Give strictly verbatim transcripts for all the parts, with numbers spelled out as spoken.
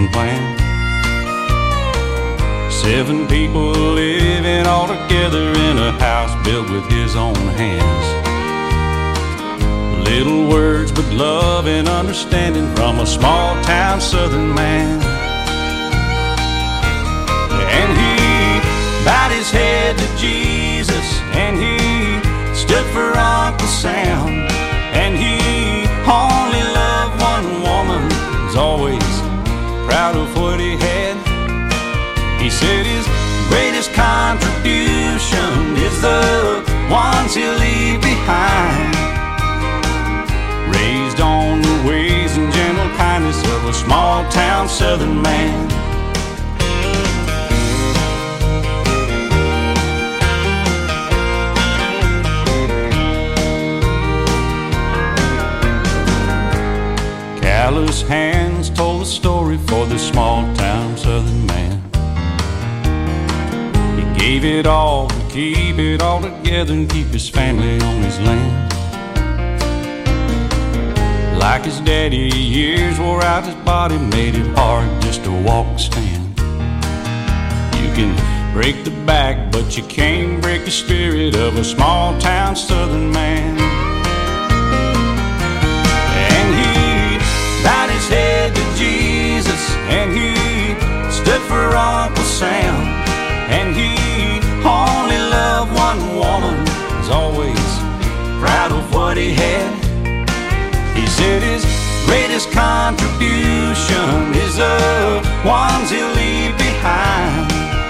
wasn't planned. Seven people living all together in a house built with his own hands. Little words but love and understanding from a small town southern man. And he bowed his head to Jesus, and he stood for Uncle Sam. And he only loved one woman, was always proud of what he had. He said his greatest contribution is the ones he'll leave behind. Raised on the ways and gentle kindness of a small town southern man. Callous hands told the story for this small town southern man. He gave it all to keep it all together and keep his family on his land. Like his daddy, years wore out his body, made it hard just to walk and stand. You can break the back, but you can't break the spirit of a small town southern man. And he bowed his head to Jesus, and he stood for Uncle Sam. And he only loved one woman, was always proud of what he had. He said his greatest contribution is the ones he'll leave behind.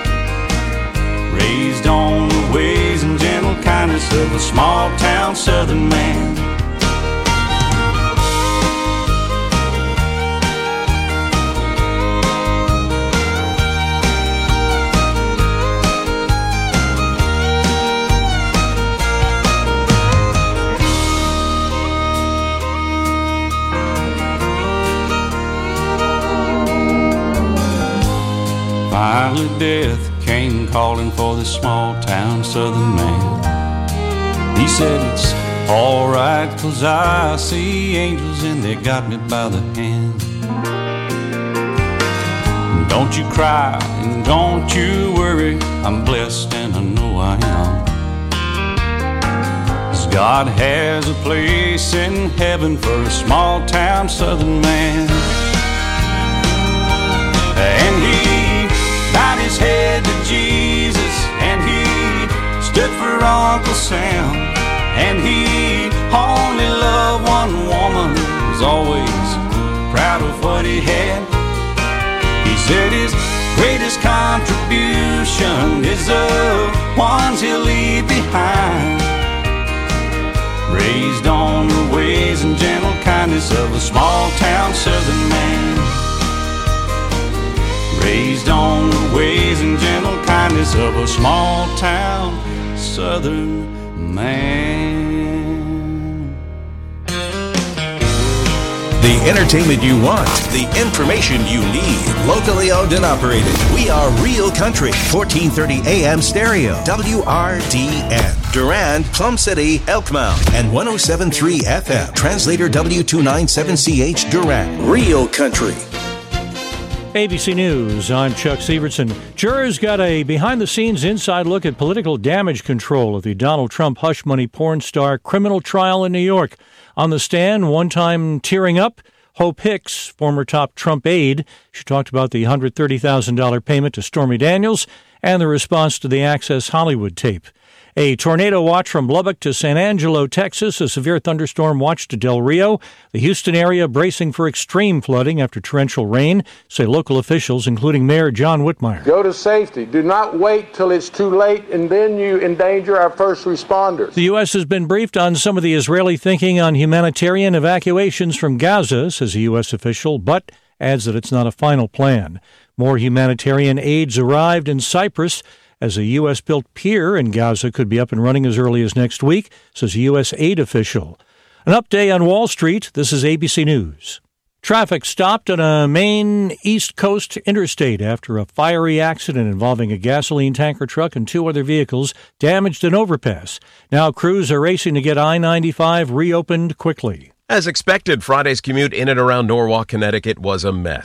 Raised on the ways and gentle kindness of a small town southern man. Finally death came calling for this small town southern man. He said it's alright, 'cause I see angels and they got me by the hand. Don't you cry and don't you worry, I'm blessed and I know I am. 'Cause God has a place in heaven for a small town southern man. And he bowed his head to Jesus, and he stood for Uncle Sam. And he only loved one woman, was always proud of what he had. He said his greatest contribution is the ones he'll leave behind. Raised on the ways and gentle kindness of a small town southern man. Raised on the ways and gentle kindness of a small town southern man. The entertainment you want, the information you need, locally owned and operated. We are Real Country, fourteen thirty A M stereo, W R D N. Durand, Plum City, Elkmount, and one oh seven point three F M. Translator W two ninety-seven C H, Durand. Real Country. A B C News, I'm Chuck Severson. Jurors got a behind-the-scenes inside look at political damage control at the Donald Trump hush money porn star criminal trial in New York. On the stand, one time tearing up, Hope Hicks, former top Trump aide. She talked about the one hundred thirty thousand dollars payment to Stormy Daniels and the response to the Access Hollywood tape. A tornado watch from Lubbock to San Angelo, Texas. A severe thunderstorm watch to Del Rio. The Houston area bracing for extreme flooding after torrential rain, say local officials, including Mayor John Whitmire. Go to safety. Do not wait till it's too late, and then you endanger our first responders. The U S has been briefed on some of the Israeli thinking on humanitarian evacuations from Gaza, says a U S official, but adds that it's not a final plan. More humanitarian aids arrived in Cyprus, as a U S-built pier in Gaza could be up and running as early as next week, says a U S aid official. An update on Wall Street. This is A B C News. Traffic stopped on a main East Coast interstate after a fiery accident involving a gasoline tanker truck and two other vehicles damaged an overpass. Now crews are racing to get I ninety-five reopened quickly. As expected, Friday's commute in and around Norwalk, Connecticut was a mess.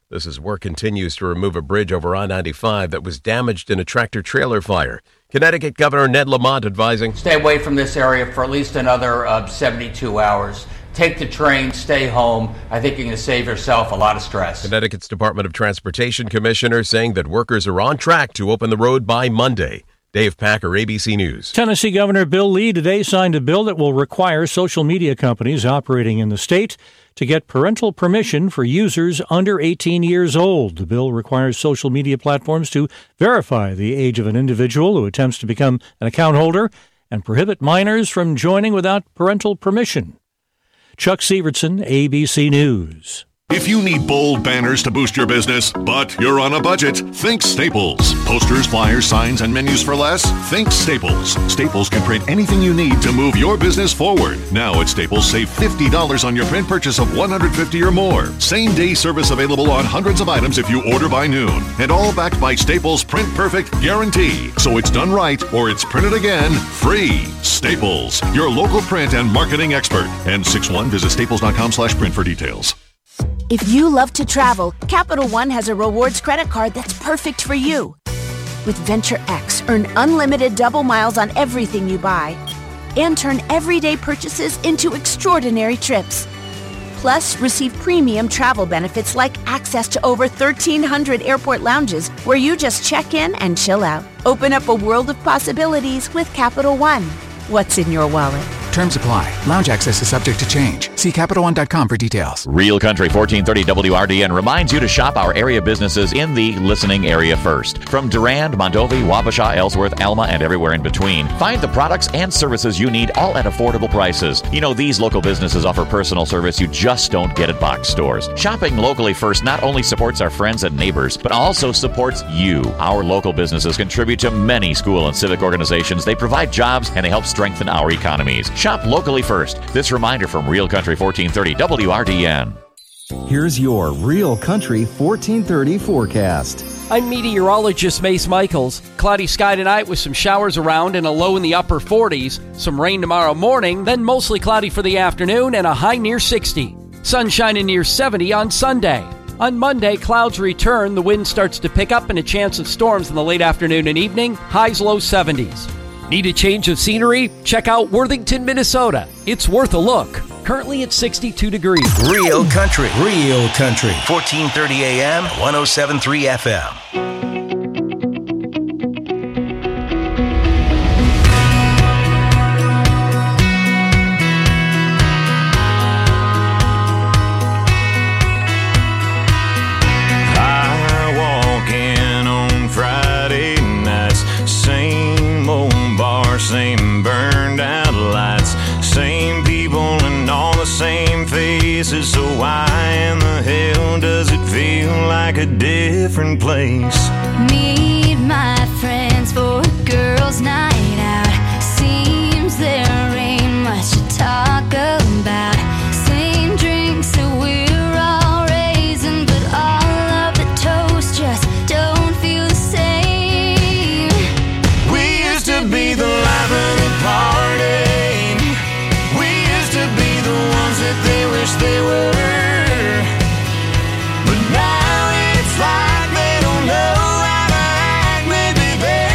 This as work continues to remove a bridge over I ninety-five that was damaged in a tractor-trailer fire. Connecticut Governor Ned Lamont advising, stay away from this area for at least another uh, seventy-two hours. Take the train, stay home. I think you're going to save yourself a lot of stress. Connecticut's Department of Transportation Commissioner saying that workers are on track to open the road by Monday. Dave Packer, A B C News. Tennessee Governor Bill Lee today signed a bill that will require social media companies operating in the state to get parental permission for users under eighteen years old. The bill requires social media platforms to verify the age of an individual who attempts to become an account holder and prohibit minors from joining without parental permission. Chuck Sievertson, A B C News. If you need bold banners to boost your business, but you're on a budget, think Staples. Posters, flyers, signs, and menus for less? Think Staples. Staples can print anything you need to move your business forward. Now at Staples, save fifty dollars on your print purchase of one hundred fifty dollars or more. Same-day service available on hundreds of items if you order by noon. And all backed by Staples' Print Perfect guarantee. So it's done right or it's printed again free. Staples, your local print and marketing expert. N sixty-one, visit staples dot com slash print for details. If you love to travel, Capital One has a rewards credit card that's perfect for you. With Venture X, earn unlimited double miles on everything you buy and turn everyday purchases into extraordinary trips. Plus, receive premium travel benefits like access to over thirteen hundred airport lounges where you just check in and chill out. Open up a world of possibilities with Capital One. What's in your wallet? Terms apply. Lounge access is subject to change. See Capital One dot com for details. Real Country fourteen thirty W R D N reminds you to shop our area businesses in the listening area first. From Durand, Mondovi, Wabasha, Ellsworth, Alma, and everywhere in between. Find the products and services you need all at affordable prices. You know, these local businesses offer personal service you just don't get at box stores. Shopping locally first not only supports our friends and neighbors, but also supports you. Our local businesses contribute to many school and civic organizations. They provide jobs and they help strengthen our economies. Shop locally first. This reminder from Real Country fourteen thirty W R D N. Here's your Real Country fourteen thirty forecast. I'm meteorologist Mace Michaels. Cloudy sky tonight with some showers around and a low in the upper forties. Some rain tomorrow morning, then mostly cloudy for the afternoon and a high near sixty. Sunshine in near seventy on Sunday. On Monday, clouds return, the wind starts to pick up and a chance of storms in the late afternoon and evening, highs low seventies. Need a change of scenery? Check out Worthington, Minnesota. It's worth a look. Currently at sixty-two degrees. Real Country. Real Country. fourteen thirty A M, one oh seven point three F M. I walk in on Friday nights, same old bar, same burned out lights, same people and all the same faces. So why in the hell does it feel like a different place? Meet my friends for a girls' night out. Seems there ain't much to talk about. Same drinks that we're all raising, but all of the toast just don't feel the same. We used to be the life of the party. We used to be the ones that they wish they were. But now it's like they don't know how to act. Maybe they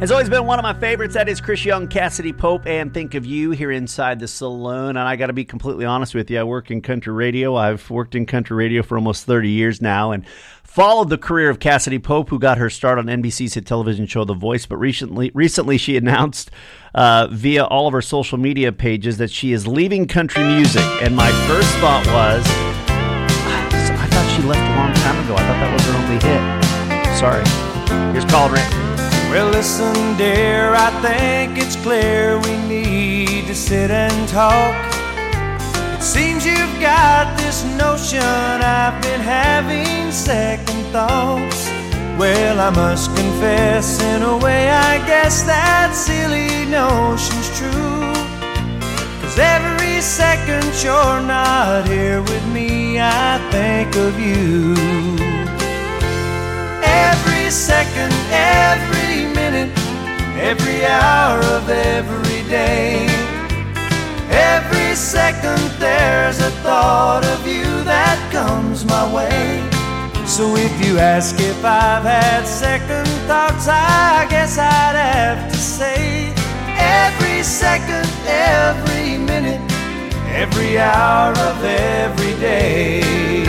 Has always been one of my favorites. That is Chris Young, Cassidy Pope, and Think of You here inside the saloon. And I got to be completely honest with you. I work in country radio. I've worked in country radio for almost thirty years now and followed the career of Cassidy Pope, who got her start on N B C's hit television show The Voice. But recently, recently she announced uh, via all of her social media pages that she is leaving country music. And my first thought was, I thought she left a long time ago. I thought that was her only hit. Sorry. Here's Called Rick. Well, listen, dear, I think it's clear we need to sit and talk. It seems you've got this notion I've been having second thoughts. Well, I must confess, in a way, I guess that silly notion's true. 'Cause every second you're not here with me, I think of you. Every second, every minute, every hour of every day. Every second there's a thought of you that comes my way. So if you ask if I've had second thoughts, I guess I'd have to say every second, every minute, every hour of every day.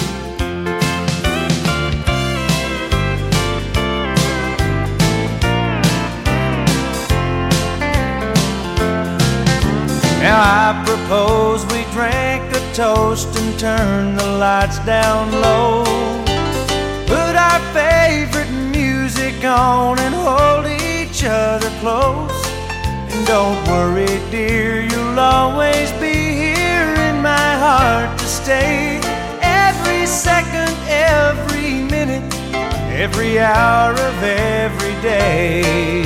Now I propose we drink a toast and turn the lights down low. Put our favorite music on and hold each other close. And don't worry, dear, you'll always be here in my heart to stay. Every second, every minute, every hour of every day.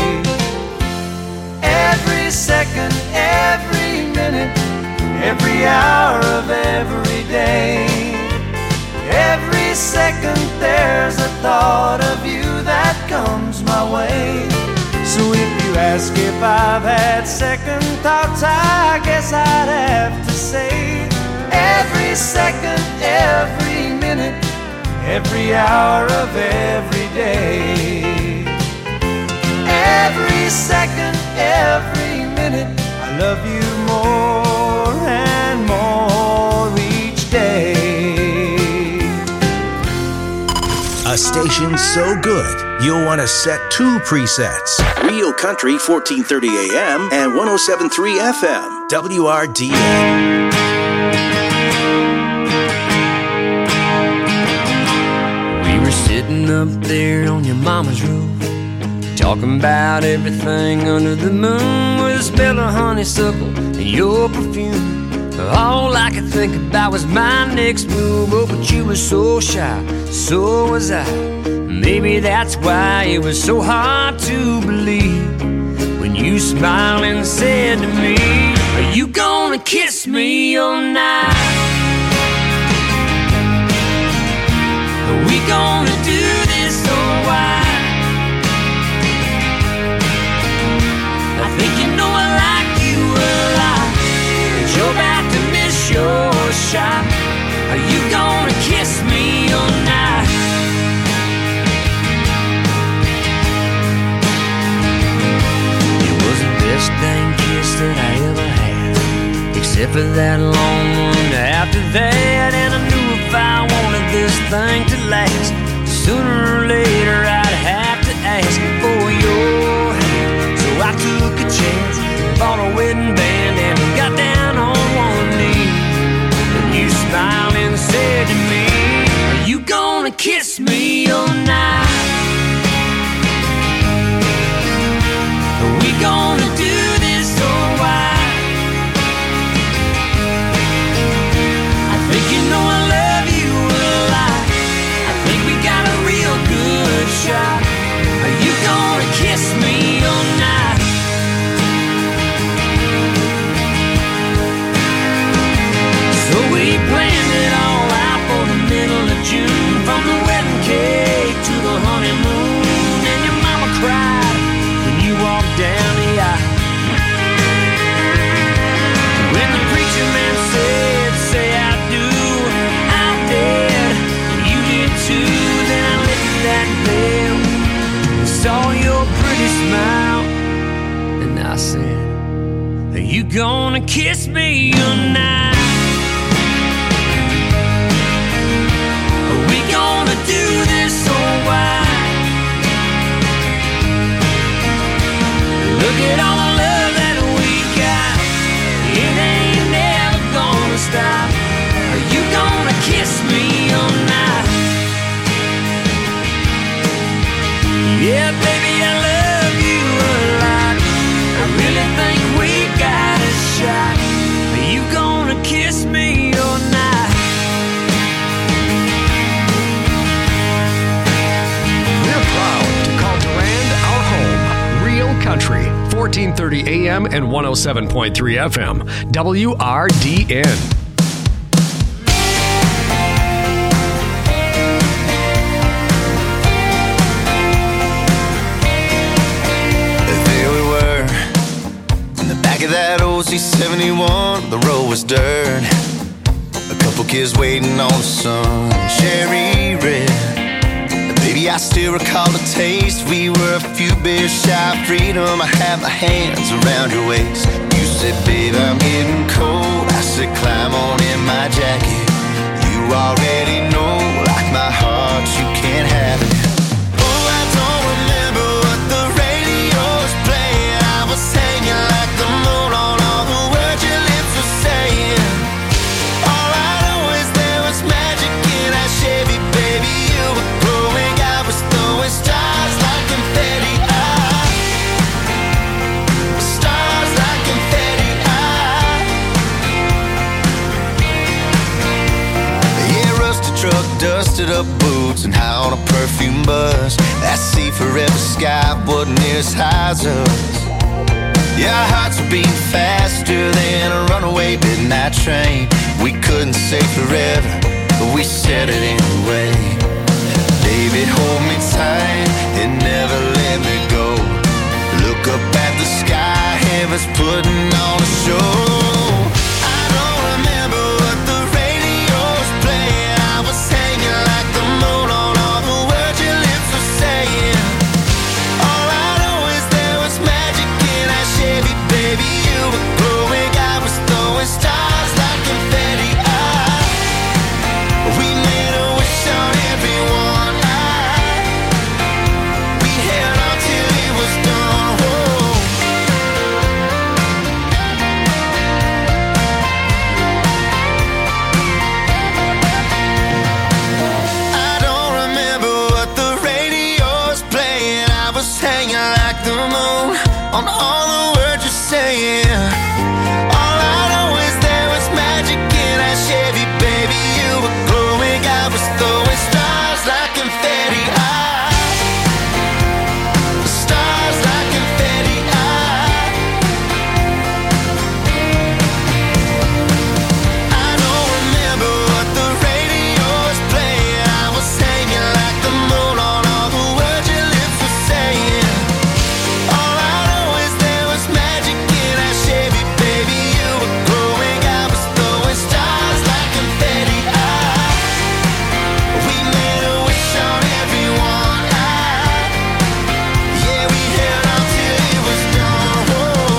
Every second, every minute, every hour of every day. Every second there's a thought of you that comes my way. So if you ask if I've had second thoughts, I guess I'd have to say every second, every minute, every hour of every day. Every second, every minute, I love you more and more each day. A station so good, you'll want to set two presets. Real Country, fourteen thirty A M and one oh seven point three F M, W R D N. We were sitting up there on your mama's roof, talking about everything under the moon, with the smell of honeysuckle and your perfume. All I could think about was my next move. Oh, but you were so shy, so was I. Maybe that's why it was so hard to believe when you smiled and said to me, are you gonna kiss me all night? Are we gonna do this or why? I think you know I like you a lot, but you're about to miss your shot. Are you gonna kiss me all night? It was the best dang kiss that I ever had, except for that long one after that. And I knew if I wanted this thing to last, sooner or later I'd have to ask for your hand. So I took a chance, bought a wedding band, and got down on one knee. And you smiled and said to me, are you gonna kiss me all night? Are we gonna do this or why? I think you know I love you a lot. I think we got a real good shot. Are you gonna kiss me all night? So we planned it all out for the middle of June, from the wedding cake to the honeymoon. And your mama cried when you walked down the aisle. gonna kiss me tonight? Are we gonna do this or why? Look at all the love that we got. It ain't never gonna stop. Are you gonna kiss me all night? Yeah, baby, I love you a lot. I really think we got a shot. Are you gonna kiss me all night? We're proud to call Durand our home. Real Country, fourteen thirty A M and one oh seven point three F M, W R D N. That O C seventy-one, the road was dirt. A couple kids waiting on the sun, cherry red. Baby, I still recall the taste. We were a few beers shy of freedom. I had my hands around your waist. You said, babe, I'm getting cold. I said, climb on in my jacket. You already know, like my heart, you can't have it. Oh, I don't remember what the radio was playing. I was hanging like the moon on all the words your lips were saying. All I know is there was magic in that Chevy, baby. You were glowing, I was throwing stars like confetti. I, stars like confetti. I, yeah, rusted truck, dusted up boots, and high on a perfume buzz. That sea forever sky wasn't near as high as us. Yeah, our hearts were beating faster than a runaway midnight train. We couldn't say forever, but we said it anyway. Baby, hold me tight and never let me go. Look up at the sky, heaven's putting on a show. I don't remember what the radio was playing. I was hanging like the moon on all the words your lips were saying. All I know is there was magic in that Chevy, baby. You were glowing, I was throwing stars like confetti. I, we made a wish on everyone. I, we held on till it was done. Whoa. I don't remember what the radio was playing. I was hanging like the moon on all the words you're saying. All I know is there was magic in that Chevy, baby. You were glowing, I was throwing stars like confetti. I, stars like confetti. I, I don't remember what the radio was playing. I was hanging like the moon on all the words your lips were saying. All I know is there was magic in that Chevy, baby. You were glowing, I was throwing stars like confetti. I, we made a wish on everyone. I, yeah, we held on till it was done. Whoa.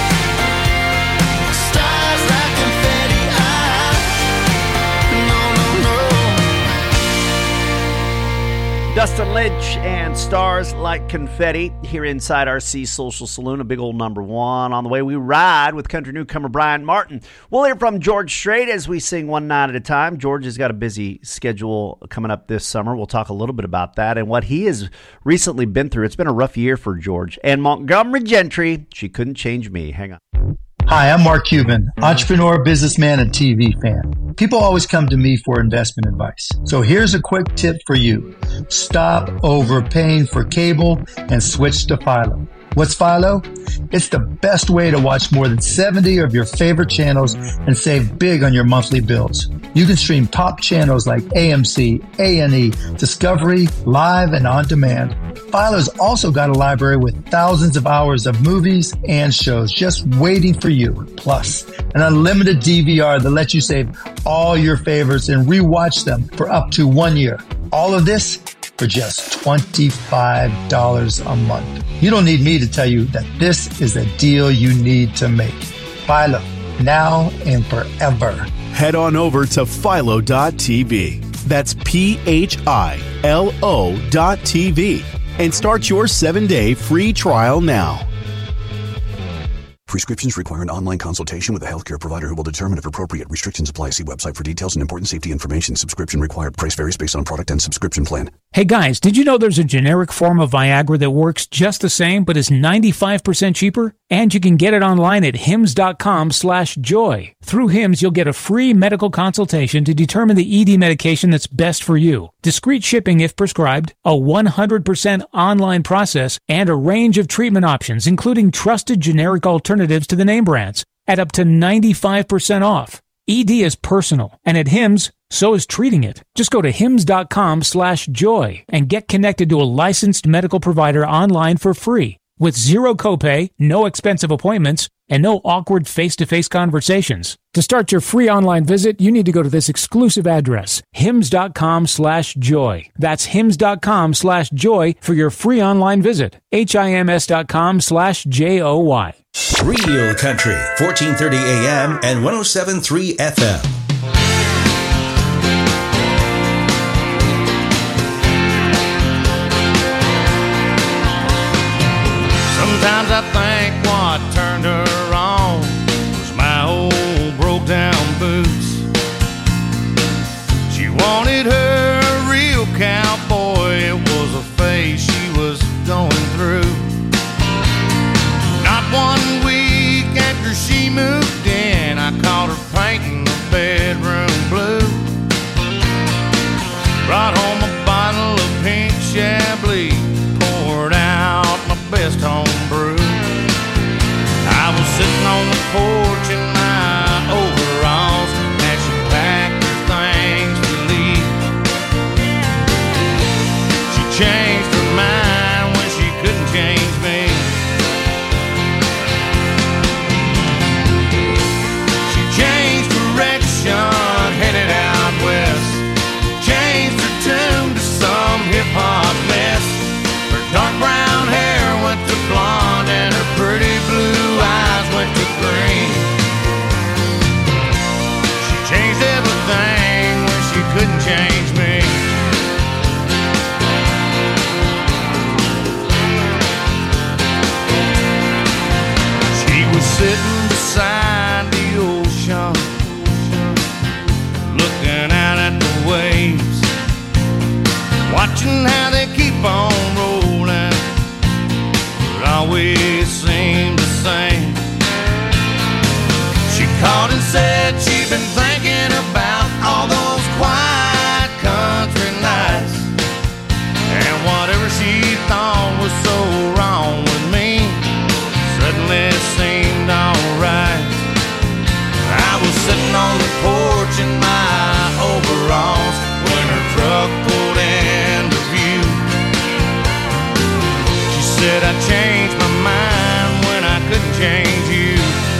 Stars like confetti. I, no, no, no. Dustin Lynch and Stars Like Confetti here inside R C Social Saloon, a big old number one. On the way, we ride with country newcomer Brian Martin. We'll hear from George Strait as we sing one night at a time. George has got a busy schedule coming up this summer. We'll talk a little bit about that and what he has recently been through. It's been a rough year for George. And Montgomery Gentry, She Couldn't Change Me. Hang on. Hi, I'm Mark Cuban, entrepreneur, businessman, and T V fan. People always come to me for investment advice. So here's a quick tip for you. Stop overpaying for cable and switch to Philo. What's Philo? It's the best way to watch more than seventy of your favorite channels and save big on your monthly bills. You can stream top channels like A M C, A and E, Discovery, Live, and On Demand. Philo's also got a library with thousands of hours of movies and shows just waiting for you. Plus, an unlimited D V R that lets you save all your favorites and rewatch them for up to one year. All of this for just twenty-five dollars a month. You don't need me to tell you that this is a deal you need to make. Philo, now and forever. Head on over to philo dot t v. That's P H I L O dot T V. And start your seven-day free trial now. Prescriptions require an online consultation with a healthcare provider who will determine if appropriate. Restrictions apply. See website for details and important safety information. Subscription required. Price varies based on product and subscription plan. Hey guys, did you know there's a generic form of Viagra that works just the same but is ninety-five percent cheaper? And you can get it online at hims dot com slash joy. Through Hims, you'll get a free medical consultation to determine the E D medication that's best for you. Discreet shipping if prescribed, a one hundred percent online process, and a range of treatment options, including trusted generic alternatives to the name brands, at up to ninety-five percent off. E D is personal, and at Hims, so is treating it. Just go to hims dot com slash joy and get connected to a licensed medical provider online for free, with zero copay, no expensive appointments, and no awkward face-to-face conversations. To start your free online visit, you need to go to this exclusive address, hims dot com slash joy. That's hims dot com slash joy for your free online visit. H-I-M-S dot com slash J O Y. Real Country, fourteen thirty A M and one oh seven point three F M. Sometimes I think what turned her on was my old broke down boots. She wanted her a real cowboy. It was a phase she was going through. Not one week after she moved in, I caught her painting the bedroom blue. Brought home a bottle of pink Chablis, poured out my best home brew. I was sitting on the porch in my overalls as she packed her things to leave. She changed her mind when she couldn't change me. She changed direction, headed out west. Changed her tune to some hip-hop mess. Her dark brown hair went to blonde and her pretty blue eyes went to green. She changed everything when she couldn't change me. She was sitting beside the ocean, looking out at the waves, watching how they keep on rolling. It always seemed the same. She called and said she'd been thinking about all those quiet country nights, and whatever she thought was so wrong with me suddenly seemed alright. I was sitting on the porch in my overalls when her truck pulled into view. She said I changed my mind when I couldn't change you.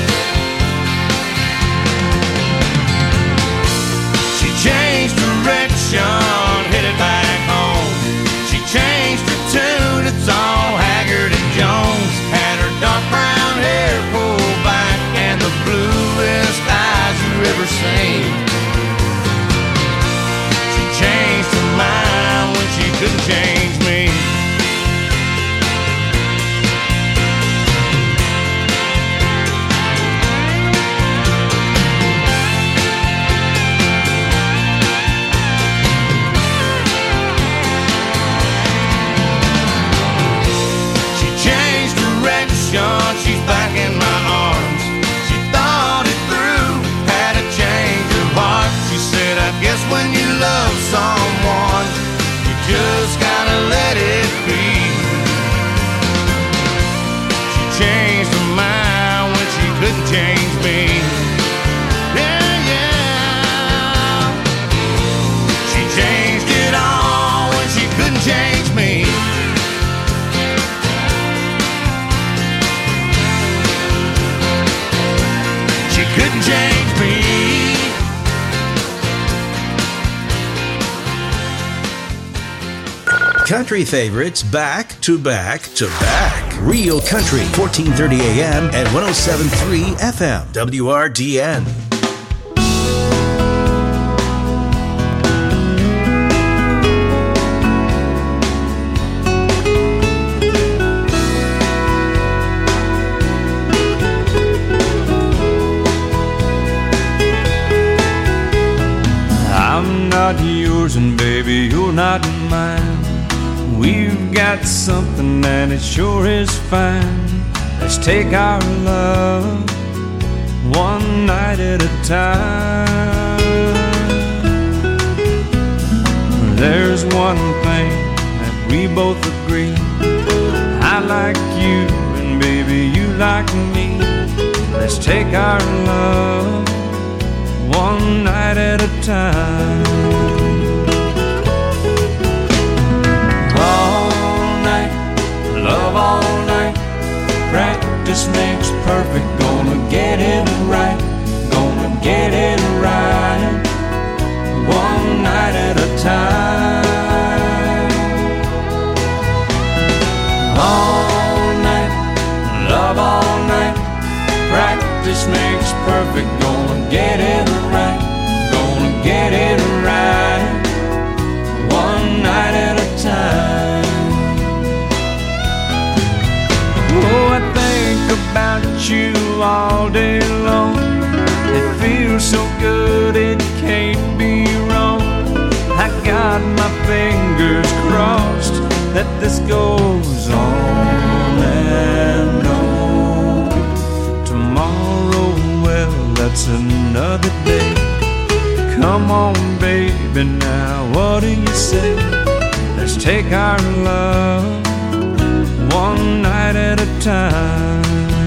She changed direction, headed back home. She changed her tune, it's all Haggard and Jones. Had her dark brown hair pulled back and the bluest eyes you ever seen. She changed her mind when she couldn't change me. She's back in my arms. She thought it through, had a change of heart. She said, I guess when you love someone, you just gotta let it be. She changed her mind when she couldn't change me. Yeah, yeah. She changed it all when she couldn't change me. Couldn't change me. Country favorites back to to back to back. Real Country, fourteen thirty A M and one oh seven point three F M, W R D N. I'm not yours and baby, you're not mine. We've got something and it sure is fine. Let's take our love one night at a time. There's one thing that we both agree. I like you and baby you like me. Let's take our love one night at a time. All night, love all night. Practice makes perfect. Gonna get it right. Gonna get it right. One night at a time. All night, love all night. Practice makes perfect. Gonna get it right. Gonna get it right. One night at a time. Oh, I think about you all day long. It feels so good it can't be wrong. I got my fingers crossed that this goes on and on. Tomorrow, well, that's another day. Come on, baby, now what do you say? Let's take our love one night at a time.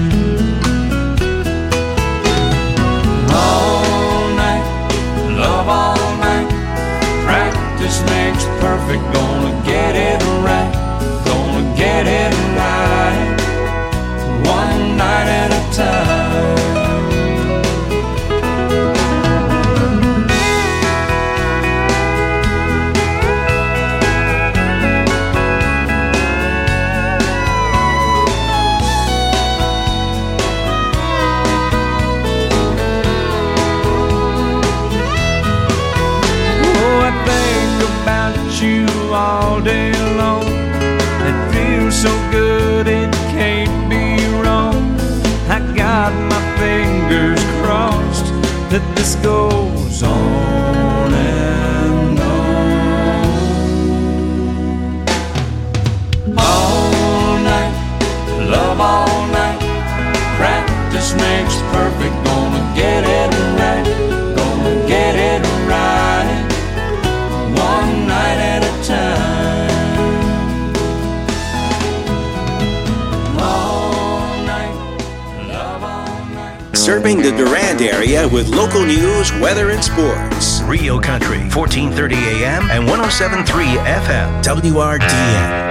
All night, love all night. Practice makes perfect. Gonna get it right. Gonna get it right. One night at a time. You all day long. It feels so good it can't be wrong. I got my fingers crossed that this goes on and on. All night, love all night. Practice makes perfect. Gonna get it right. Gonna get it right. One night at a time. All night, love all night. Serving the Durand area with local news, weather, and sports. Real Country, fourteen thirty A M and one oh seven point three F M, W R D N.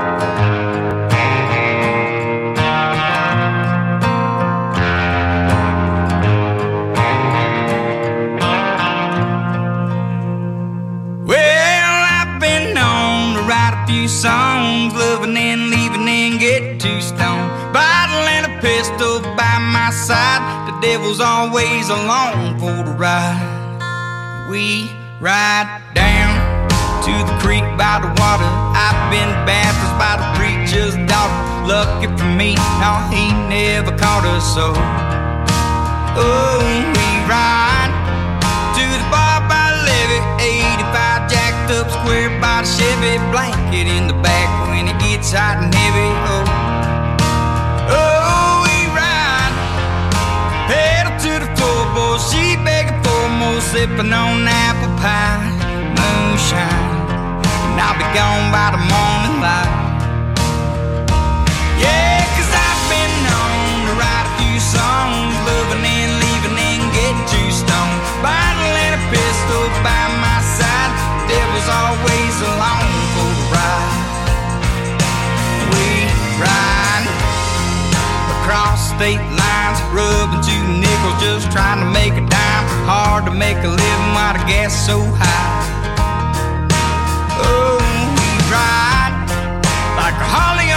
Songs, loving and leaving and get too stoned. Bottle and a pistol by my side. The devil's always along for the ride. We ride down to the creek by the water. I've been baptized by the preacher's daughter. Lucky for me, no, he never caught us so. Oh, we ride to the bar by the levee. eighty-five jacked up square by the Chevy. Blanket in the back when it gets hot and heavy. Oh, oh, we ride. Pedal to the floorboard. She begging for more, sipping on apple pie, moonshine. And I'll be gone by the morning light. Yeah, cause I've been known to write a few songs, loving and leaving and get too stoned. Bottle and a pistol by my side. Devil's always along for the ride. We ride across state lines, rubbing two nickels, just trying to make a dime. Hard to make a living while the gas so high. Oh, we ride like a Harley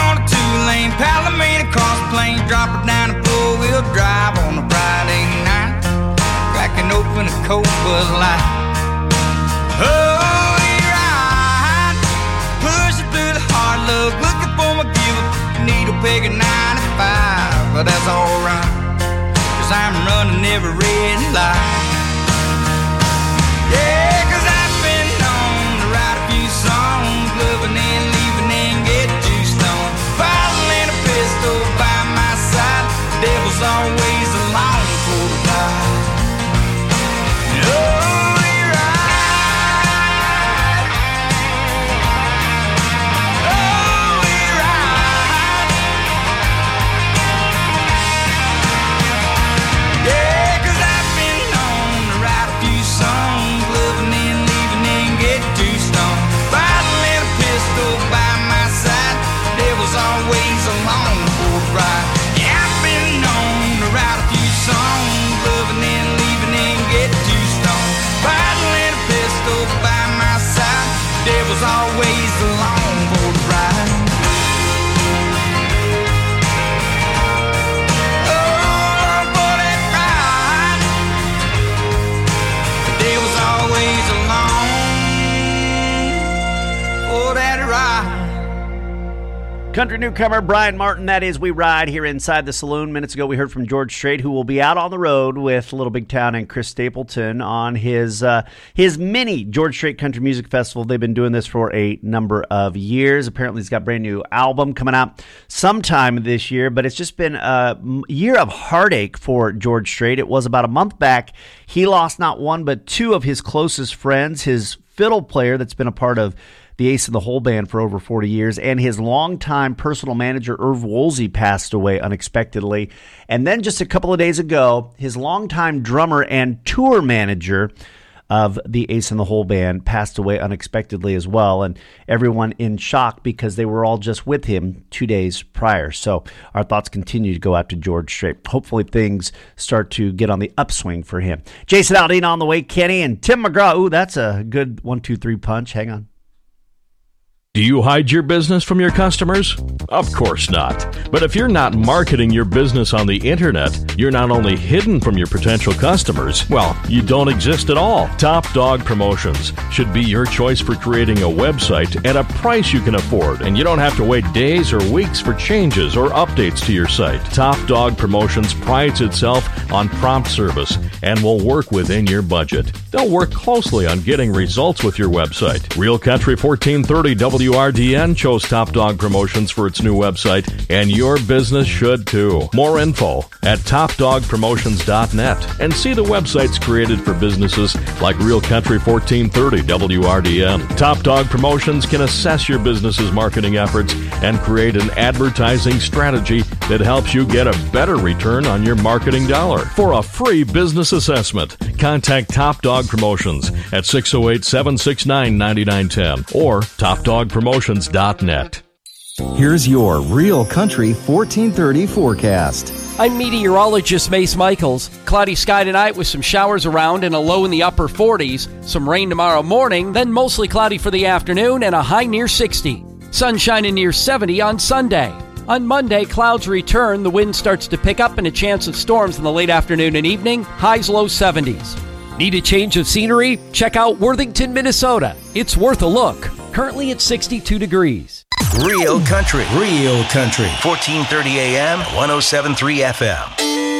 peg at ninety-five, but that's alright, 'cause I'm running every red light. Yeah, 'cause I've been known to write a few songs, loving and leaving and get too stoned. Bottle and a pistol by my side, the devil's always along for the ride. Oh, always along for the ride. Yeah, I've been known to write a few songs, loving and leaving and get too stoned. Bottle and a pistol by my side, devil's always along for the ride. Oh, for that ride, the devil's always along for that ride. Country newcomer Brian Martin, that is We Ride here inside the saloon. Minutes ago we heard from George Strait, who will be out on the road with Little Big Town and Chris Stapleton on his uh, his mini George Strait Country Music Festival. They've been doing this for a number of years. Apparently he's got a brand new album coming out sometime this year, but it's just been a year of heartache for George Strait. It was about a month back. He lost not one but two of his closest friends, his fiddle player that's been a part of the Ace in the Hole band for over forty years, and his longtime personal manager, Irv Woolsey, passed away unexpectedly. And then just a couple of days ago, his longtime drummer and tour manager of the Ace in the Hole band passed away unexpectedly as well, and everyone in shock because they were all just with him two days prior. So our thoughts continue to go out to George Strait. Hopefully things start to get on the upswing for him. Jason Aldean on the way, Kenny, and Tim McGraw. Ooh, that's a good one, two, three punch. Hang on. Do you hide your business from your customers? Of course not. But if you're not marketing your business on the internet, you're not only hidden from your potential customers, well, you don't exist at all. Top Dog Promotions should be your choice for creating a website at a price you can afford, and you don't have to wait days or weeks for changes or updates to your site. Top Dog Promotions prides itself on prompt service and will work within your budget. They'll work closely on getting results with your website. Real Country fourteen thirty W R D N chose Top Dog Promotions for its new website, and your business should too. More info at top dog promotions dot net, and see the websites created for businesses like Real Country fourteen thirty W R D N. Top Dog Promotions can assess your business's marketing efforts and create an advertising strategy that helps you get a better return on your marketing dollar. For a free business assessment, contact Top Dog Promotions at six oh eight, seven six nine, nine nine one zero or top dog promotions dot net. Here's your Real Country fourteen thirty forecast. I'm meteorologist Mace Michaels. Cloudy sky tonight with some showers around and a low in the upper forties. Some rain tomorrow morning, then mostly cloudy for the afternoon and a high near sixty. Sunshine in near seventy on Sunday. On Monday, clouds return, the wind starts to pick up and a chance of storms in the late afternoon and evening, highs low seventies. Need a change of scenery? Check out Worthington, Minnesota. It's worth a look. Currently at sixty-two degrees. Real Country, Real Country, fourteen thirty A M, one oh seven point three F M.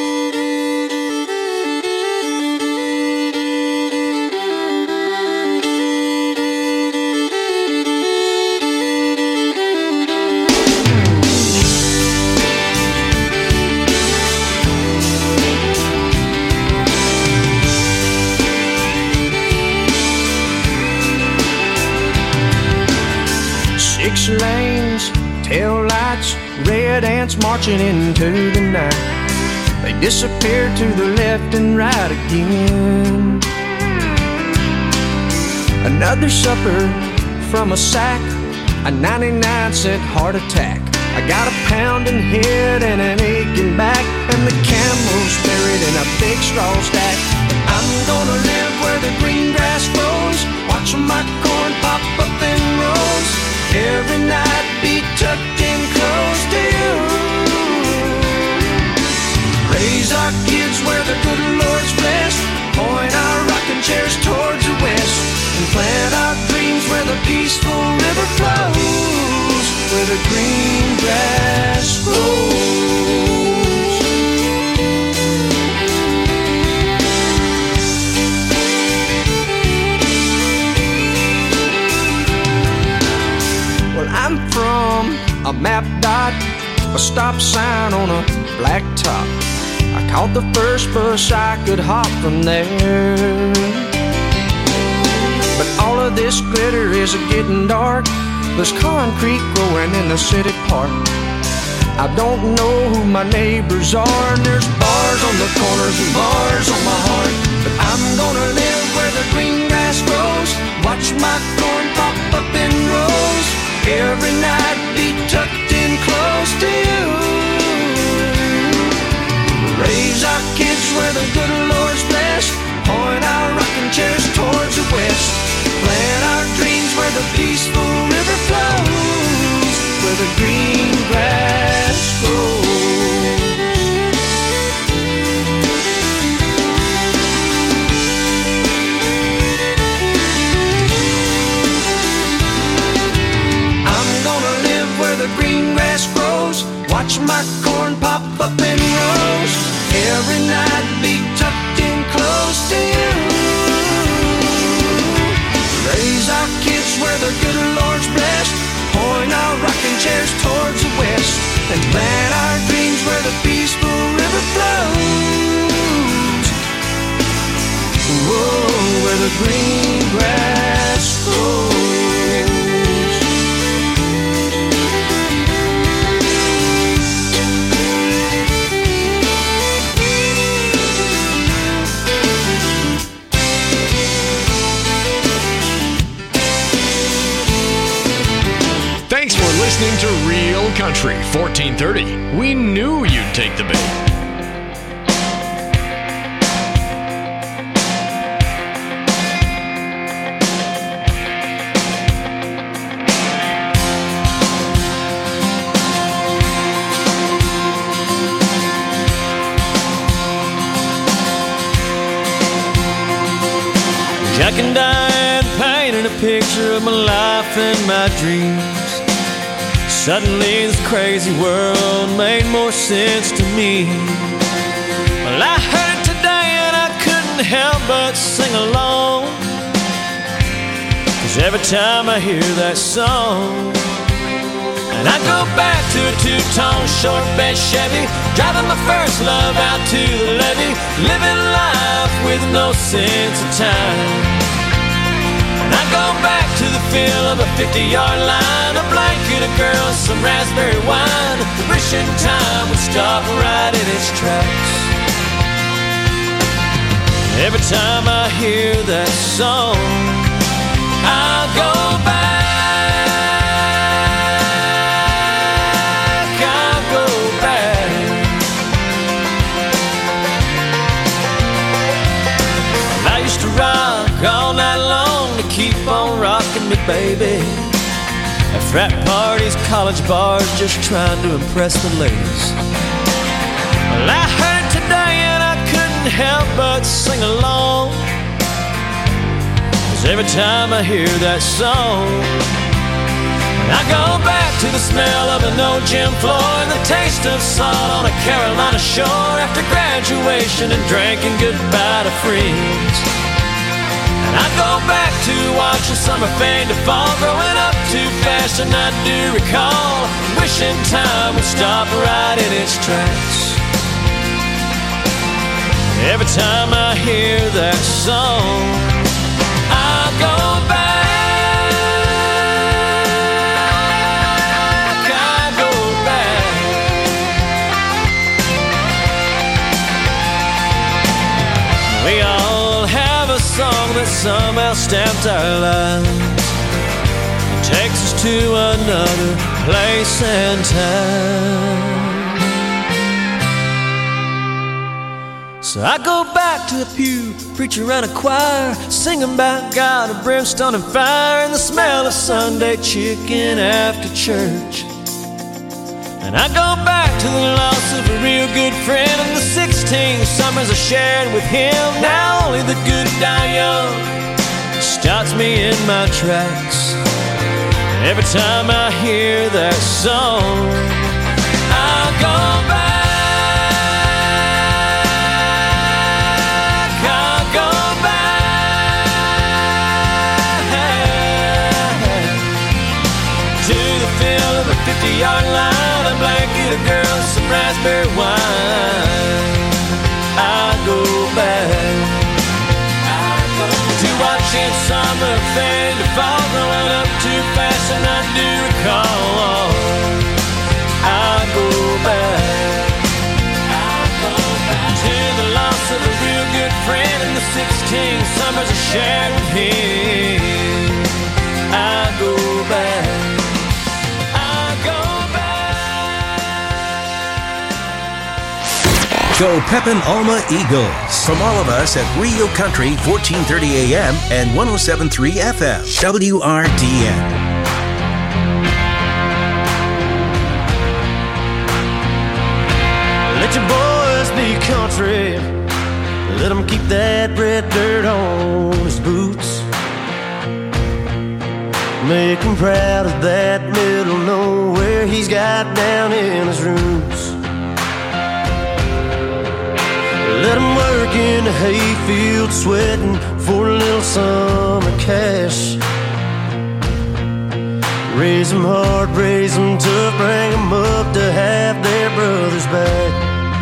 Six lanes, tail lights, red ants marching into the night. They disappear to the left and right again. Another supper from a sack, a ninety-nine cent heart attack. I got a pounding head and an aching back, and the camel's buried in a big straw stack. I'm gonna live where the green grass grows, watching my corn pop up in rows. Every night be tucked in close to you. Raise our kids where the good Lord's blessed, point our rocking chairs towards the west, and plant our dreams where the peaceful river flows, where the green grass grows. from a map dot, a stop sign on a black top. I caught the first bus I could hop from there. But all of this glitter is getting dark. There's concrete growing in the city park. I don't know who my neighbors are, and there's bars on the corners and bars on my heart. But I'm gonna live where the green grass grows, watch my corn pop up in rows, every night be tucked in close to you. Raise our kids where the good Lord's blessed, point our rocking chairs towards the west, plant our dreams where the peaceful river flows, where the green grass grows. I'm gonna live where the green grass grows, watch my corn pop up in rows, every night be tucked in close to you. Raise our kids where the good Lord's blessed, point our rocking chairs towards the west, and plant our dreams where the peaceful river flows. Whoa, where the green grass grows. Thanks for listening to Real Country fourteen thirty. We knew you'd take the bait. Jack and Diane painted a picture of my life and my dreams. Suddenly this crazy world made more sense to me. Well, I heard it today and I couldn't help but sing along, 'cause every time I hear that song, and I go back to a two-tone short bed Chevy, driving my first love out to the levee, living life with no sense of time. And I go back to the feel of a fifty-yard line, a blanket, a girl, some raspberry wine, wishing time would stop right in its tracks. Every time I hear that song, I'll go back, I'll go back. I used to rock all night long to keep on rocking me, baby. At frat parties, college bars, just trying to impress the ladies. Well, I heard it today and I couldn't help but sing along, 'cause every time I hear that song, I go back to the smell of an old gym floor and the taste of salt on a Carolina shore after graduation and drinking goodbye to friends. And I go back to watching summer fade to fall, growing up too fast and I do recall, wishing time would stop right in its tracks. Every time I hear that song, I'll go back, I'll go back. We all have a song that somehow stamped our lives, it takes us to another place and time. So I go back to the pew, preacher and a choir, singing about God of brimstone and fire, and the smell of Sunday chicken after church. And I go back to the loss of a real good friend and the sixteen summers I shared with him. Now only the good die young stops me in my tracks. Every time I hear that song, I'll go back. Feel fifty-yard line, a blanket of girls, some raspberry wine. I go back to watching summer fade to fall, growing up too fast and I do recall. I go back, I go back to the loss of a real good friend and the sixteen summers I shared with him. I go back, I go back. Go Pepin Alma Eagles. From all of us at Real Country, fourteen thirty A M and one oh seven point three F M, W R D N. Let your boys be country. Let them keep that red dirt on his boots. Make him proud of that middle nowhere he's got down in his roots. Let him work in the hayfield sweating for a little summer cash. Raise them hard, raise them tough, bring them up to have their brothers back.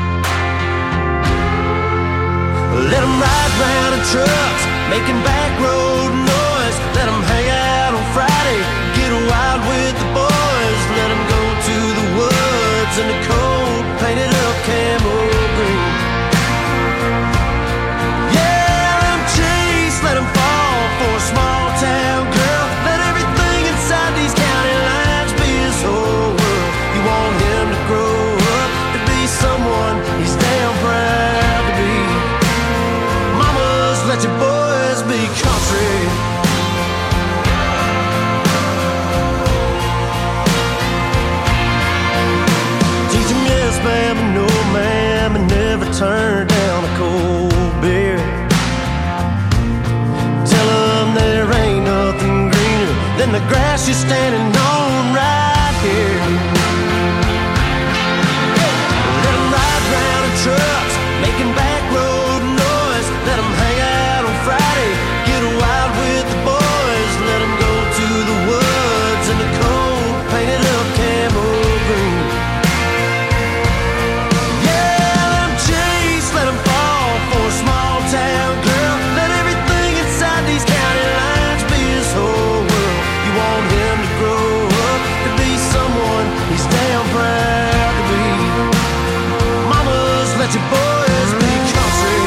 Let them ride round in trucks, making back road noise. Let them hang out on Friday, get wild with the boys. Let them go to the woods in the cold, painted up camo green. Yeah, let them chase, let them fall for a small town girl. Let everything inside these county lines be his whole world. You want him to grow up to be someone he's damn proud to be. Let your boys be country. Teach them yes, ma'am, and no, ma'am, and never turn down a cold beer. Tell them there ain't nothing greener than the grass you're standing on right here. Let them ride round in trucks, making back road noise. Let them hang out on Friday, get wild with the boys. Let them go to the woods in the cold, painted up camo green. Yeah, let them chase, let them fall for a small town girl. Let everything inside these county lines be his whole world. You want him to grow up to be someone he's damn proud to be. Mamas, let your boys be country.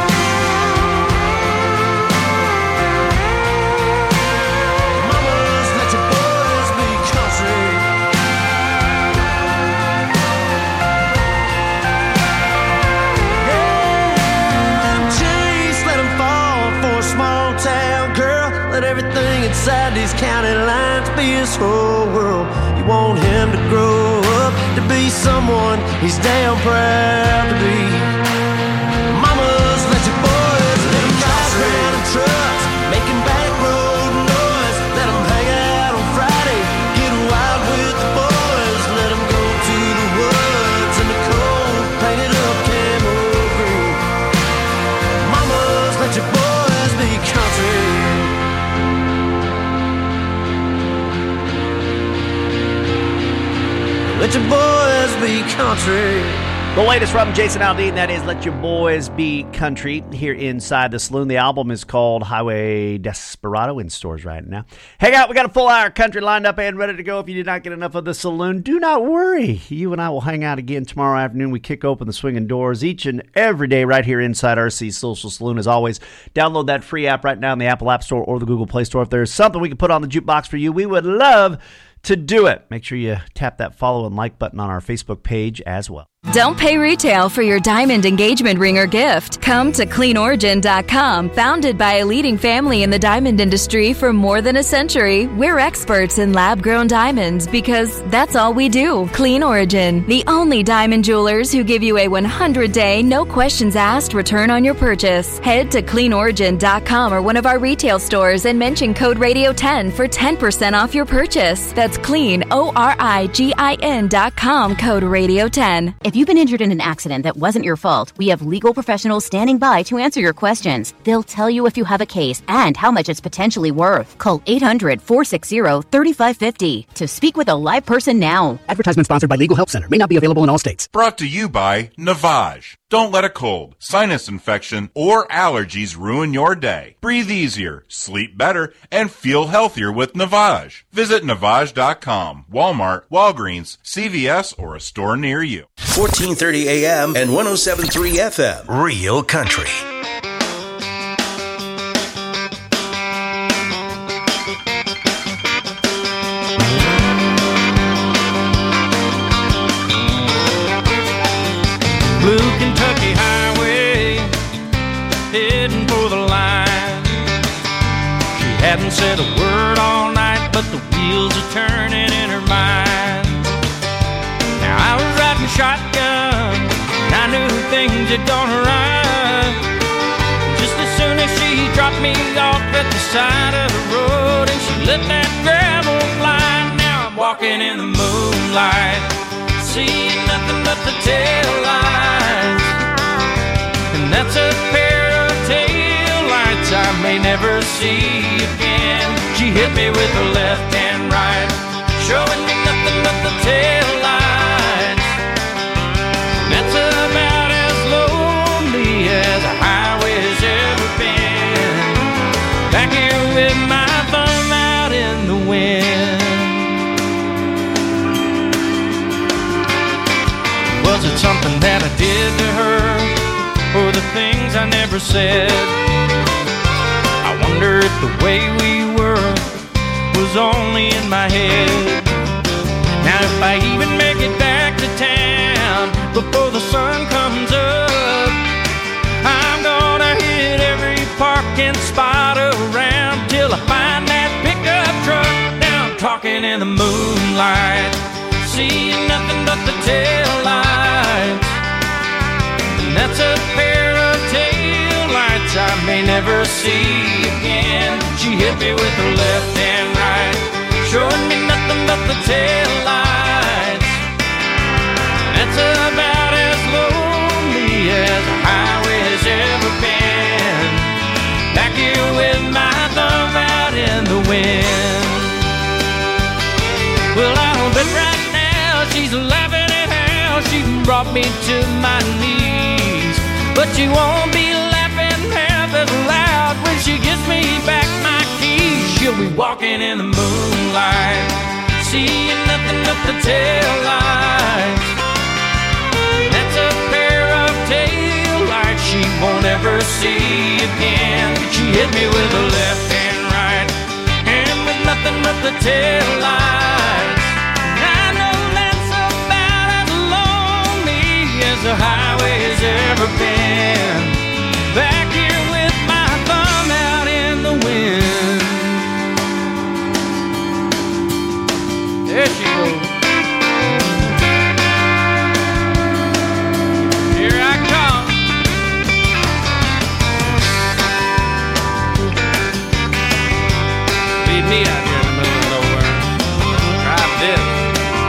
Everything inside these county lines be his whole world. You want him to grow up to be someone he's damn proud to be. Mamas, let your boys let them ride around in trucks, making back road noise. Let them hang out on Friday, get wild with the boys. Let them go to the woods in the cold, painted up camo green. Mamas, let your boys be country. Let your boys be country. The latest from Jason Aldean, that is Let Your Boys Be Country, here inside the saloon. The album is called Highway Desperado, in stores right now. Hang out, we got a full hour country lined up and ready to go. If you did not get enough of the saloon, do not worry. You and I will hang out again tomorrow afternoon. We kick open the swinging doors each and every day right here inside R C Social Saloon. As always, download that free app right now in the Apple App Store or the Google Play Store. If there's something we can put on the jukebox for you, we would love to do it. Make sure you tap that follow and like button on our Facebook page as well. Don't pay retail for your diamond engagement ring or gift. Come to clean origin dot com. Founded by a leading family in the diamond industry for more than a century, we're experts in lab-grown diamonds because that's all we do. Clean Origin, the only diamond jewelers who give you a one hundred day, no questions asked return on your purchase. Head to clean origin dot com or one of our retail stores and mention code radio ten for ten percent off your purchase. That's clean, O R I G I N dot com, code radio ten. If you've been injured in an accident that wasn't your fault, we have legal professionals standing by to answer your questions. They'll tell you if you have a case and how much it's potentially worth. Call eight hundred, four six zero, three five five zero to speak with a live person now. Advertisement sponsored by Legal Help Center. May not be available in all states. Brought to you by Navage. Don't let a cold, sinus infection, or allergies ruin your day. Breathe easier, sleep better, and feel healthier with Navage. Visit Navage dot com, Walmart, Walgreens, C V S, or a store near you. fourteen thirty A M and one oh seven point three F M. Real Country. Blue Kentucky Highway, heading for the line. She hadn't said a word all night, but the wheels are turning in her mind. Now I was riding shotgun, and I knew things had gone right. Just as soon as she dropped me off at the side of the road, and she let that gravel fly. Now I'm walking in the moonlight, seeing nothing but the tail lights. And that's a pair of tail lights I may never see again. She hit me with her left and right, showing me nothing but the tail lights. And that's about as lonely as a highway's ever been. Back here with my thumb out in the wind. Was it something that I did to her, or the things I never said? I wonder if the way we were was only in my head. Now if I even make it back to town before the sun comes up, I'm gonna hit every parking spot around till I find that pickup truck. Now I'm talking in the moonlight, seeing nothing but the tail lights. And that's a pair of tail lights I may never see again. She hit me with her left and right, showing me nothing but the tail lights. That's about as lonely as a highway has ever been. Back here with my thumb out in the wind. Well, I'll bet right now she's laughing at how she brought me to my knees. But she won't be laughing half as loud when she gives me back my keys. She'll be walking in the moonlight, seeing nothing but the tail lights. That's a pair of tail lights she won't ever see again. She hit me with her left and right, and with nothing but the tail lights. I know that's about as lonely as the highway has ever been. Back here with my thumb out in the wind. There she goes. Here I come. Leave me out here in the middle of nowhere. Drive this.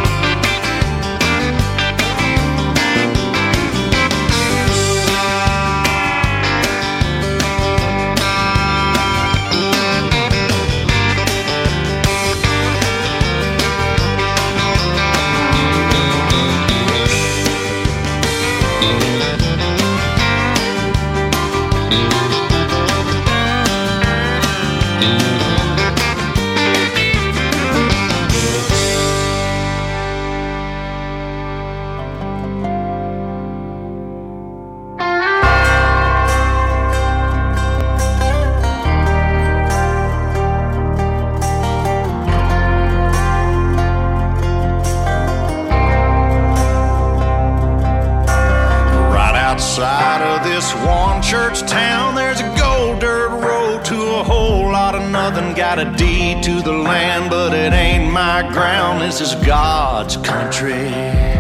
Outside of this one church town, there's a gold dirt road to a whole lot of nothing. Got a deed to the land, but it ain't my ground. This is God's country.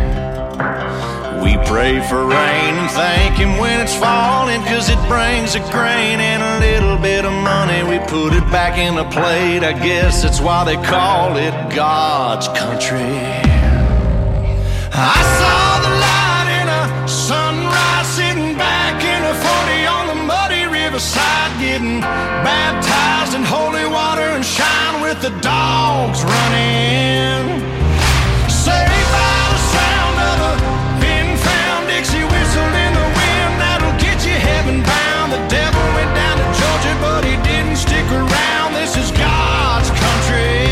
We pray for rain and thank Him when it's falling, 'cause it brings a grain and a little bit of money. We put it back in the plate, I guess that's why they call it God's country. I saw the light getting baptized in holy water and shine with the dogs running. Saved by the sound of a pin-found Dixie whistle in the wind that'll get you heaven bound. The devil went down to Georgia, but he didn't stick around. This is God's country.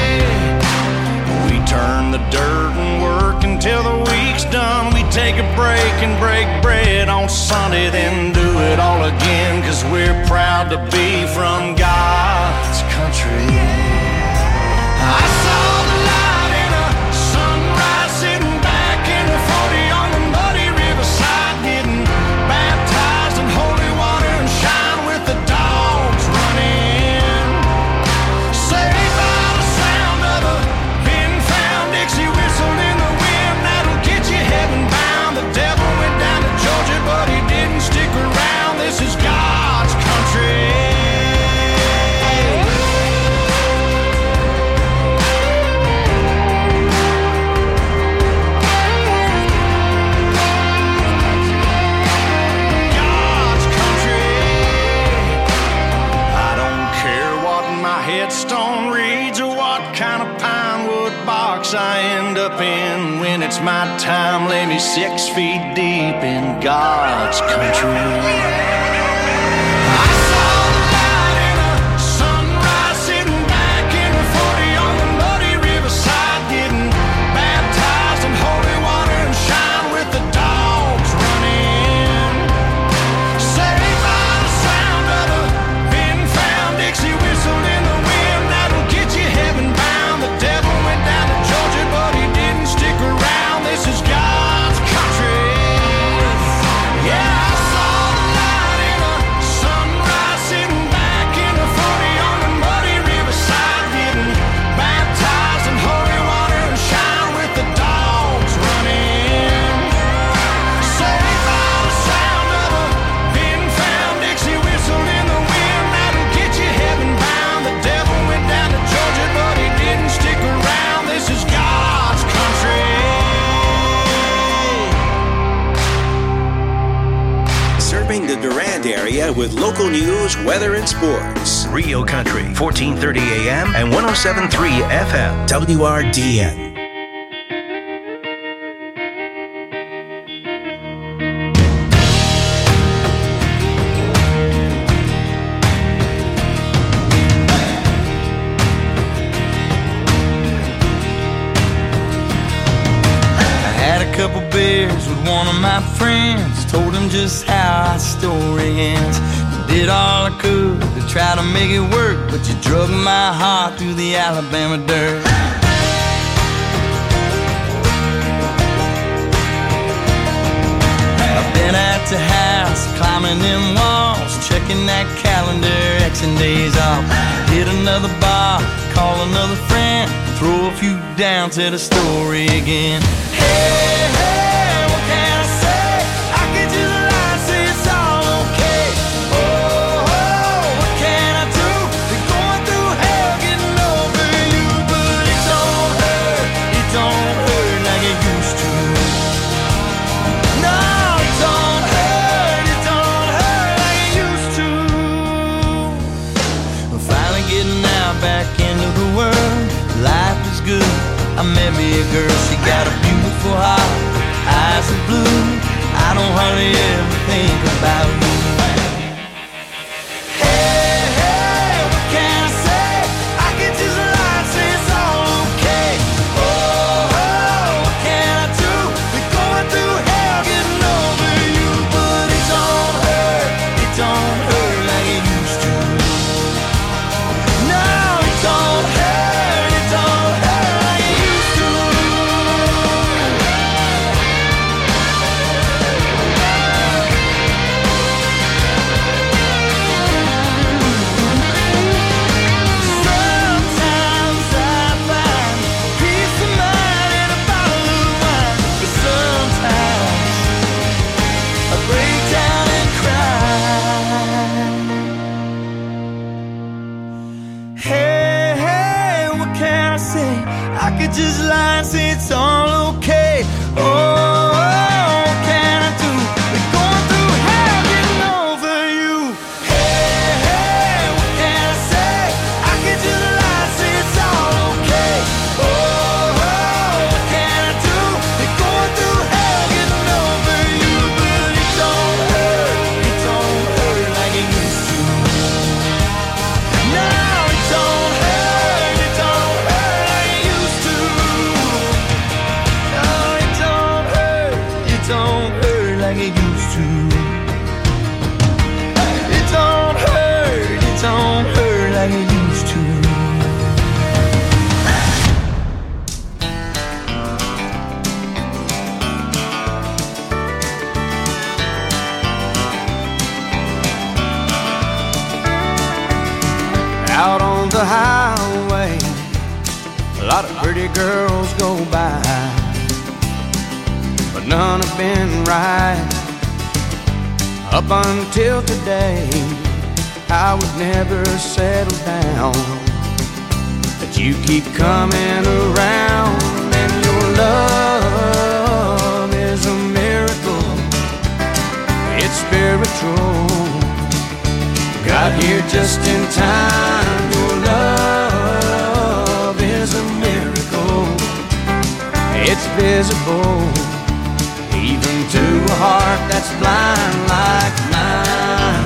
We turn the dirt and work until the week's done. We take a break and break bread on Sunday, then do it all again, 'cause we're proud to be from God's country. I saw the light in a sunrise, sitting back in the forty on the muddy riverside, getting baptized in holy water and shine with the dogs running. Saved by the sound of a pin-found Dixie whistle in the wind that'll get you heaven bound. The devil went down to Georgia, but he didn't stick around. This is God's country. Headstone reads or what kind of pine wood box I end up in. When it's my time, lay me six feet deep in God's country. I saw the light in a sunrise, sitting back in the forty on the muddy riverside, getting baptized in holy water and shine with the dogs running. Saved by the sound of a pin-found Dixie whistle in the wind that'll get you heaven bound. The devil went down to Georgia, but he didn't stick around. This is God's country. Yeah, I saw the light in a sunrise, sitting back in the forty on the muddy riverside, getting baptized in holy water and shine with the dogs running. Saved by the sound of a pin-found Dixie whistle in the wind that'll get you heaven bound. The devil went down to Georgia, but he didn't stick around. This is God's country. Serving the Durand area with local news, weather, and sports. Rio Country, fourteen thirty A M and one oh seven point three F M, W R D N. I had a couple beers with one of my friends, told him just how our story ends. Did all I could to try to make it work, but you drug my heart through the Alabama dirt. I've been at the house, climbing them walls, checking that calendar, Xing days off. Hit another bar, call another friend, throw a few down, tell the story again. Hey, hey, what can I say? I can just lie, say it's all okay. Oh, oh, what can I do? Been going through hell, getting over you, but it don't hurt, it don't hurt like it used to. No, it don't hurt, it don't hurt like it used to. We're finally getting out back into the world. Life is good. I met me a girl, she got a beautiful heart, eyes are blue. I don't hardly ever think about you. Hey, hey, what can I say? I can just lie, say it's all okay. Oh, oh, what can I do? Been going through hell, getting over you, but it don't hurt, it don't hurt like it used to. No, it don't hurt, it don't hurt like it used to. the highway, a lot of pretty girls go by, but none have been right. Up until today, I would never settle down, but you keep coming around, and your love is a miracle. It's spiritual. Got here just in time. Your love is a miracle. It's visible, even to a heart that's blind like mine.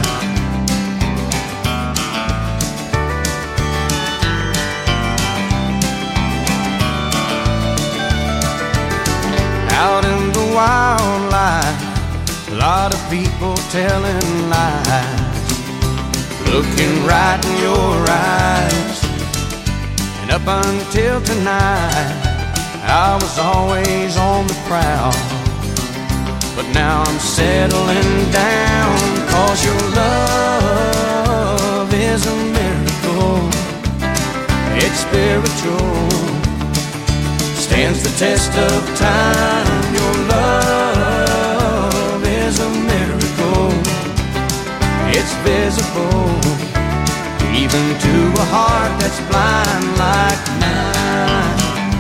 Out in the wildlife, a lot of people telling lies, looking right in your eyes. And up until tonight, I was always on the prowl, but now I'm settling down, 'cause your love is a miracle. It's spiritual, stands the test of time. Your love is a miracle. It's visible, even to a heart that's blind like mine.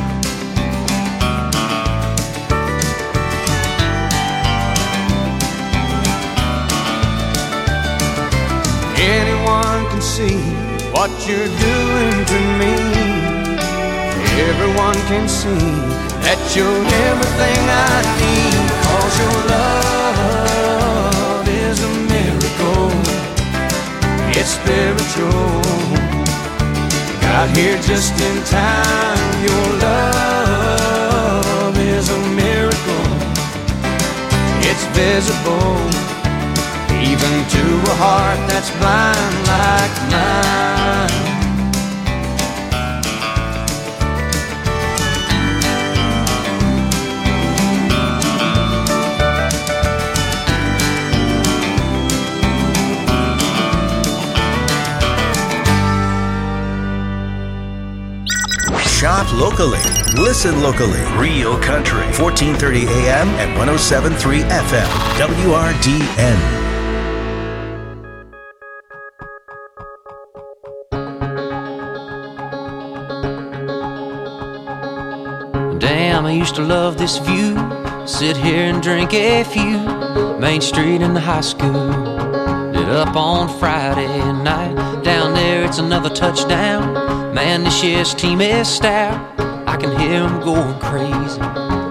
Anyone can see what you're doing to me. Everyone can see that you're everything I need, 'cause your love is a miracle. It's spiritual. Got here just in time. Your love is a miracle. It's visible, even to a heart that's blind like mine. Shop locally. Listen locally. Real Country. fourteen thirty A M and one oh seven point three F M. W R D N. Damn, I used to love this view. Sit here and drink a few. Main Street in the high school. Lit up on Friday night. Down there, it's another touchdown. Man, this year's team is stout. I can hear them going crazy.